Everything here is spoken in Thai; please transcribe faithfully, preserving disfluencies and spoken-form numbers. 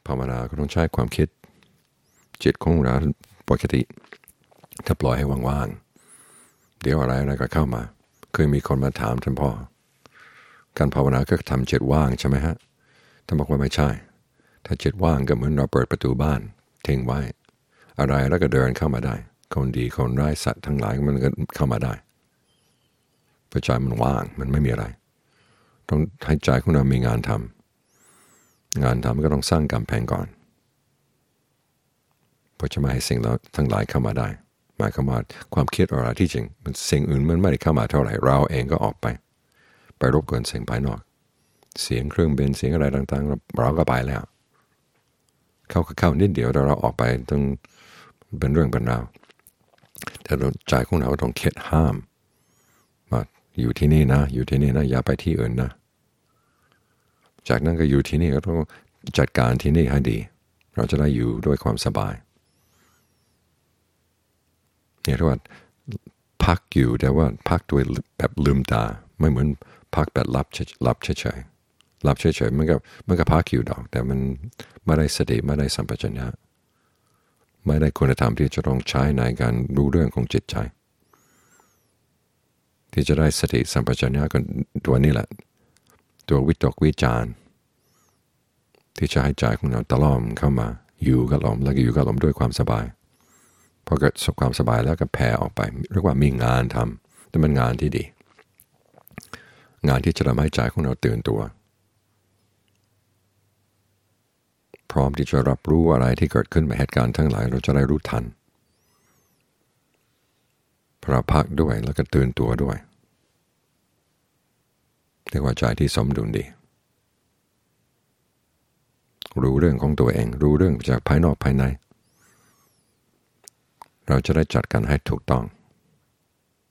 ภาวนาก็ต้องใช้ความคิดจิตของเราปกติถ้าปล่อยให้ว่างๆเดี๋ยวอะไรอะไรก็เข้ามาเคยมีคนมาถามท่านพ่อการภาวนาก็ทำจิตว่างใช่ไหมฮะท่านบอกว่าไม่ใช่ถ้าจิตว่างก็เหมือนเราเปิดประตูบ้านทิ้งไว้อะไรแล้วก็เดินเข้ามาได้คนดีคนร้ายสัตว์ทั้งหลายมันก็เข้ามาได้เพราะใจมันว่างมันไม่มีอะไรต้องให้ใจของเรามีงานทำงานทำก็ต้องสร้างกำแพงก่อนเพราะจะไม่ให้สิ่งเราทั้งหลายเข้ามาได้หมายความว่าความคิดอะไรที่จริงมันสิ่งอื่นมันไม่ได้เข้ามาเท่าไหร่เราเองก็ออกไปไปรบกวนสิ่งภายนอกเสียงเครื่องบินเสียงอะไรต่างๆเราก็ไปแล้วเข้าก็เข้านิดเดียวแต่เราออกไปต้องเป็นเรื่องเป็นราวแต่ใจของเราต้องคิดห้ามว่าอยู่ที่นี่นะอยู่ที่นี่นะอย่าไปที่อื่นนะจากนั้นก็อยู่ที่นี่ก็ต้องจัดการที่นี่ให้ดีเราจะได้อยู่ด้วยความสบายเนี่ยที่ว่าพักอยู่แต่ว่าพักโดยแบบลืมตาไม่เหมือนพักแบบหลับหลับเฉยๆหลับเฉยๆมันก็มันก็พักอยู่ดอกแต่มันไม่ได้สติไม่ได้สัมปชัญญะไม่ได้คุณธรรมที่จะต้องใช้ในการรู้เรื่องของจิตใจที่จะได้สติสัมปชัญญะกันตัวนี้แหละตัววิตกวิจารที่จะให้ใจของเราตะล่อมเข้ามาอยู่กับลมแล้วก็อยู่กับลมด้วยความสบายพอเกิดความสบายแล้วก็แผ่ออกไปเรียกว่ามีงานทำแต่มันงานที่ดีงานที่จะทำให้ใจของเราตื่นตัวพร้อมที่จะรับรู้อะไรที่เกิดขึ้นในเหตุการณ์ทั้งหลายเราจะได้รู้ทันพระพักด้วยแล้วก็ตื่นตัวด้วยเรียกว่าใจที่สมดุลดีรู้เรื่องของตัวเองรู้เรื่องจากภายนอกภายในเราจะได้จัดการให้ถูกต้อง